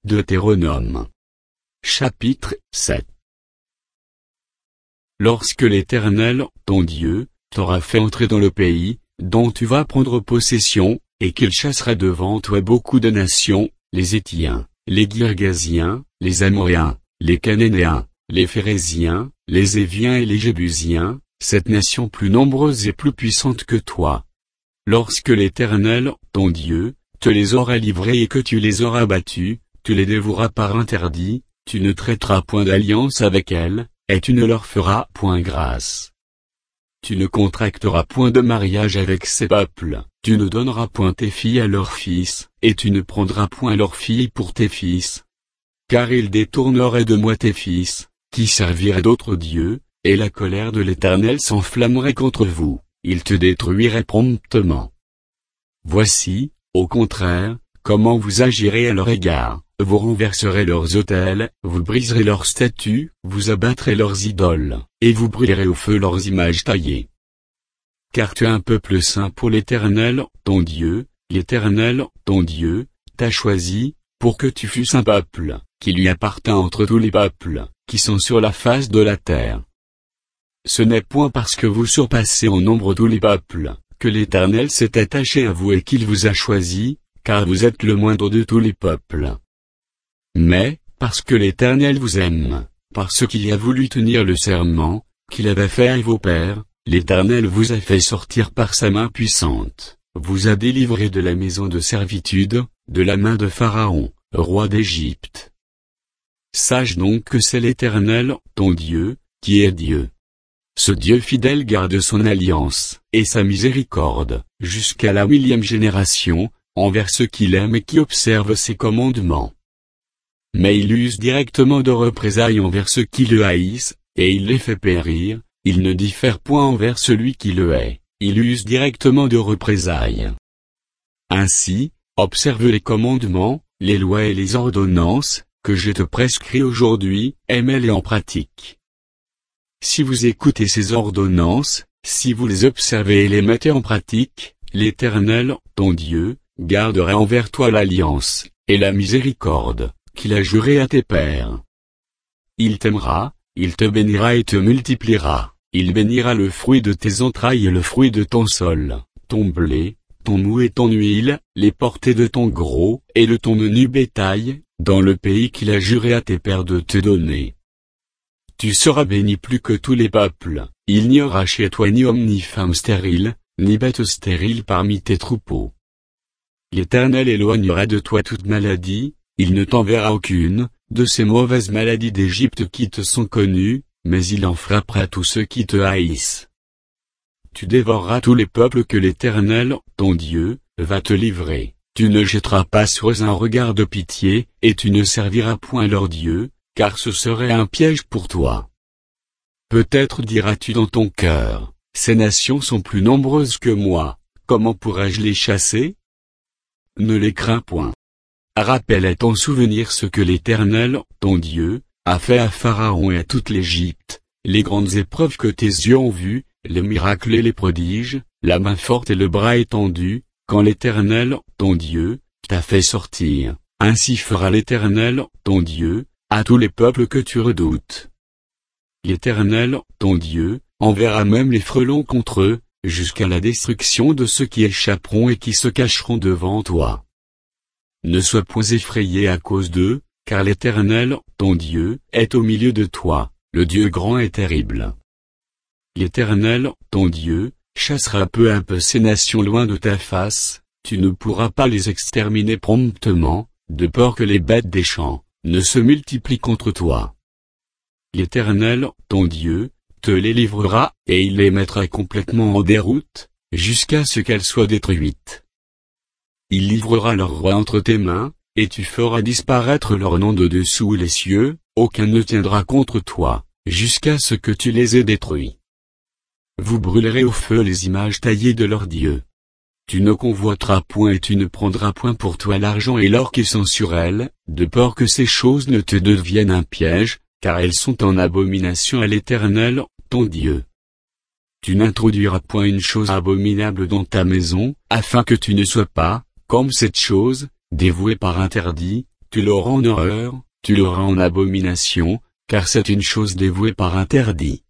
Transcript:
Deutéronome. Chapitre 7. Lorsque l'Éternel, ton Dieu, t'aura fait entrer dans le pays, dont tu vas prendre possession, et qu'il chassera devant toi beaucoup de nations, les Héthiens, les Girgasiens, les Amoréens, les Cananéens, les Phéréziens, les Éviens et les Jébusiens, cette nation plus nombreuse et plus puissante que toi. Lorsque l'Éternel, ton Dieu, te les aura livrés et que tu les auras battus, tu les dévoueras par interdit, tu ne traiteras point d'alliance avec elles, et tu ne leur feras point grâce. Tu ne contracteras point de mariage avec ces peuples, tu ne donneras point tes filles à leurs fils, et tu ne prendras point leurs filles pour tes fils. Car ils détourneraient de moi tes fils, qui serviraient d'autres dieux, et la colère de l'Éternel s'enflammerait contre vous, il te détruirait promptement. Voici, au contraire, comment vous agirez à leur égard. Vous renverserez leurs autels, vous briserez leurs statues, vous abattrez leurs idoles, et vous brûlerez au feu leurs images taillées. Car tu es un peuple saint pour l'Éternel, ton Dieu, l'Éternel, ton Dieu, t'a choisi, pour que tu fusses un peuple, qui lui appartint entre tous les peuples, qui sont sur la face de la terre. Ce n'est point parce que vous surpassez en nombre tous les peuples, que l'Éternel s'est attaché à vous et qu'il vous a choisi, car vous êtes le moindre de tous les peuples. Mais, parce que l'Éternel vous aime, parce qu'il a voulu tenir le serment, qu'il avait fait à vos pères, l'Éternel vous a fait sortir par sa main puissante, vous a délivré de la maison de servitude, de la main de Pharaon, roi d'Égypte. Sache donc que c'est l'Éternel, ton Dieu, qui est Dieu. Ce Dieu fidèle garde son alliance, et sa miséricorde, jusqu'à la 1000e génération, envers ceux qu'il aime et qui observent ses commandements. Mais il use directement de représailles envers ceux qui le haïssent, et il les fait périr, il ne diffère point envers celui qui le hait, il use directement de représailles. Ainsi, observe les commandements, les lois et les ordonnances, que je te prescris aujourd'hui, et mets-les en pratique. Si vous écoutez ces ordonnances, si vous les observez et les mettez en pratique, l'Éternel, ton Dieu, gardera envers toi l'alliance, et la miséricorde, qu'il a juré à tes pères. Il t'aimera, il te bénira et te multipliera, il bénira le fruit de tes entrailles et le fruit de ton sol, ton blé, ton mou et ton huile, les portées de ton gros et de ton menu bétail, dans le pays qu'il a juré à tes pères de te donner. Tu seras béni plus que tous les peuples, il n'y aura chez toi ni homme ni femme stérile, ni bête stérile parmi tes troupeaux. L'Éternel éloignera de toi toute maladie, il ne t'enverra aucune, de ces mauvaises maladies d'Égypte qui te sont connues, mais il en frappera tous ceux qui te haïssent. Tu dévoreras tous les peuples que l'Éternel, ton Dieu, va te livrer, tu ne jetteras pas sur eux un regard de pitié, et tu ne serviras point leur Dieu, car ce serait un piège pour toi. Peut-être diras-tu dans ton cœur, ces nations sont plus nombreuses que moi, comment pourrais-je les chasser? Ne les crains point. Rappelle à ton souvenir ce que l'Éternel, ton Dieu, a fait à Pharaon et à toute l'Égypte, les grandes épreuves que tes yeux ont vues, les miracles et les prodiges, la main forte et le bras étendu, quand l'Éternel, ton Dieu, t'a fait sortir. Ainsi fera l'Éternel, ton Dieu, à tous les peuples que tu redoutes. L'Éternel, ton Dieu, enverra même les frelons contre eux, jusqu'à la destruction de ceux qui échapperont et qui se cacheront devant toi. Ne sois point effrayé à cause d'eux, car l'Éternel, ton Dieu, est au milieu de toi, le Dieu grand et terrible. L'Éternel, ton Dieu, chassera peu à peu ces nations loin de ta face, tu ne pourras pas les exterminer promptement, de peur que les bêtes des champs ne se multiplient contre toi. L'Éternel, ton Dieu, te les livrera, et il les mettra complètement en déroute, jusqu'à ce qu'elles soient détruites. Il livrera leur roi entre tes mains, et tu feras disparaître leur nom de dessous les cieux, aucun ne tiendra contre toi, jusqu'à ce que tu les aies détruits. Vous brûlerez au feu les images taillées de leurs dieux. Tu ne convoiteras point et tu ne prendras point pour toi l'argent et l'or qui sont sur elles, de peur que ces choses ne te deviennent un piège, car elles sont en abomination à l'Éternel, ton Dieu. Tu n'introduiras point une chose abominable dans ta maison, afin que tu ne sois pas, comme cette chose, dévoué par interdit, tu l'auras en horreur, tu l'auras en abomination, car c'est une chose dévouée par interdit.